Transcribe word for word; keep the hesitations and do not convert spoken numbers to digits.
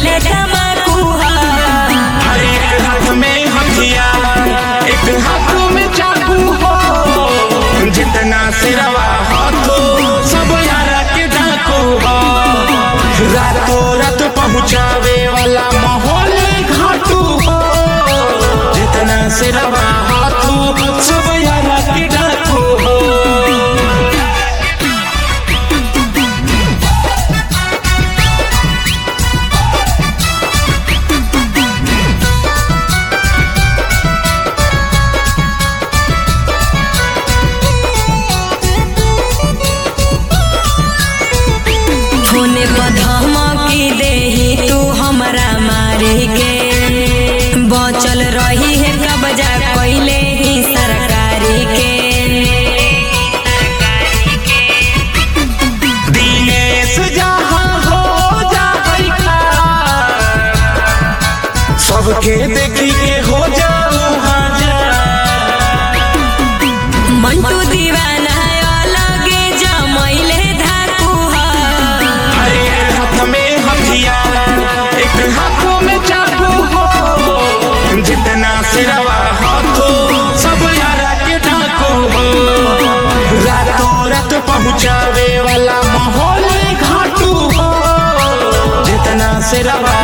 कैले तमाकू हर एक हाथ में हथियार एक हाथ में चाकू हो जितना सिरवा हाथो सब यारा के डाकू हो रातों रात पहुँचावे वाला माहौल घाटू हो जितना सिरवा हाथो सब यारा के डाकू हो। होने धमकी देही तू हमरा मारे के बचल रही है कब्जा कैले ही सरकारी के दिनेश जहाँ हो जाए सबके देखी के हो जाओ हाजर मंटू दीवाना अलगे जमैले धाकू हर एक हाथ में हथियार एक हाथों में चाकू हो जितना सिरवा हाथो सब यारा के डाकू हो रातों रात पहुँचावे वाला माहौल घाटू हो जितना सिरवा